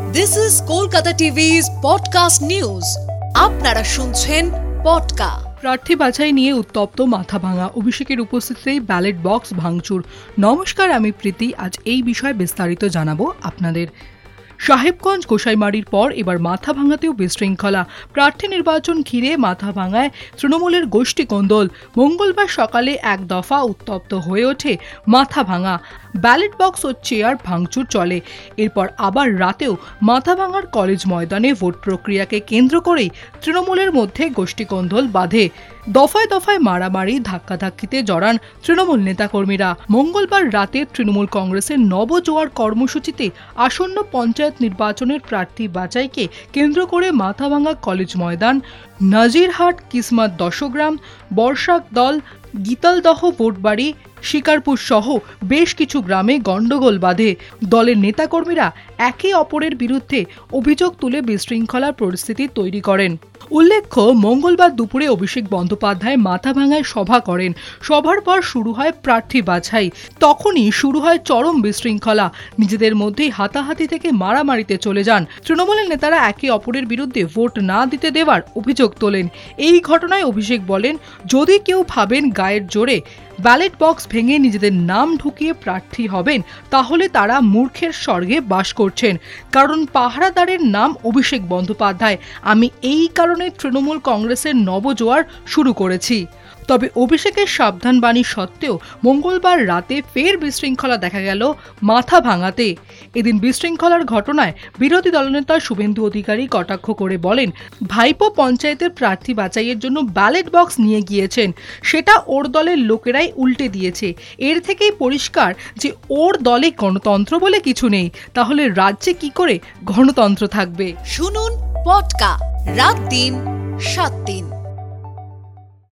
This is Kolkata TV's podcast news. আপনারা শুনছেন পডকা। প্রার্থী বাছাই নিয়ে উত্তপ্ত মাথাভাঙা, অভিষেকের উপস্থিতিতেই ব্যালট বক্স ভাঙচুর। নমস্কার, আমি প্রীতি। আজ এই বিষয়ে বিস্তারিত জানাবো আপনাদের। সাহেবগঞ্জ গোসাইমারির পর এবার মাথাভাঙাতেও বিশৃঙ্খলা। প্রার্থী নির্বাচন ঘিরে মাথাভাঙায় তৃণমূলের গোষ্ঠী কোন্দল। মঙ্গলবার সকালে এক দফা উত্তপ্ত হয়ে ওঠে মাথাভাঙা। ব্যালট বক্স ও চেয়ার ভাঙচুর চলে। এরপর আবার রাতেও মাথাভাঙার কলেজ ময়দানে ভোট প্রক্রিয়াকে কেন্দ্র করেই তৃণমূলের মধ্যে গোষ্ঠী কোন্দল বাধে। দফায় দফায় মারামারি, ধাক্কাধাক্কিতে জড়ান তৃণমূল নেতাকর্মীরা। মঙ্গলবার রাতে তৃণমূল কংগ্রেসের নবজোয়ার কর্মসূচিতে আসন্ন পঞ্চায়েত নির্বাচনের প্রার্থী বাছাইকে কেন্দ্র করে মাথাভাঙা কলেজ ময়দান, নাজিরহাট, কিসমত দশগ্রাম, বর্ষাক দল, গীতালদহ ভোটবাড়ি, শিকারপুর সহ বেশ কিছু গ্রামে গন্ডগোল বাধে। দলের নেতাকর্মীরা একে অপরের বিরুদ্ধে অভিযোগ তুলে বিশৃঙ্খলার পরিস্থিতি তৈরি করেন। উল্লেখ্য, মঙ্গলবার দুপুরে অভিষেক বন্দ্যোপাধ্যায় মাথাভাঙায় সভা করেন। সভার পর শুরু হয় প্রার্থী বাছাই। তখনই শুরু হয় চরম বিশৃঙ্খলা। নিজেদের মধ্যেই হাতাহাতি থেকে মারামারিতে চলে যান। তৃণমূলের নেতারা একে অপরের বিরুদ্ধে ভোট না দিতে দেওয়ার অভিযোগ তোলেন। এই ঘটনায় অভিষেক বলেন, যদি কেউ ভাবেন গায়ের জোরে ব্যালট বক্স ভেঙে নিজেদের নাম ঢুকিয়ে প্রার্থী হবেন, তাহলে তারা মূর্খের স্বর্গে বাস করছেন। কারণ পাহারাদারের নাম অভিষেক বন্দ্যোপাধ্যায়। আমি এই কারণে তৃণমূল কংগ্রেসের নবজোয়ার শুরু করেছি। তবে অভিষেকের সাবধান বাণী সত্ত্বেও মঙ্গলবার রাতে ফের বিশৃঙ্খলা দেখা গেল মাথাভাঙাতে। এদিন বিশৃঙ্খলার ঘটনায় বিরোধী দলনেতা শুভেন্দু অধিকারী কটাক্ষ করে বলেন, ভাইপো পঞ্চায়েতের প্রার্থী বাছাইয়ের জন্য ব্যালট বক্স নিয়ে গিয়েছেন, সেটা ওর দলের লোকেরাই উল্টে দিয়েছে। এর থেকেই পরিষ্কার যে ওর দলে গণতন্ত্র বলে কিছু নেই। তাহলে রাজ্যে কি করে গণতন্ত্র থাকবে? শুনুন পডকা, রাত দিন 7 দিন।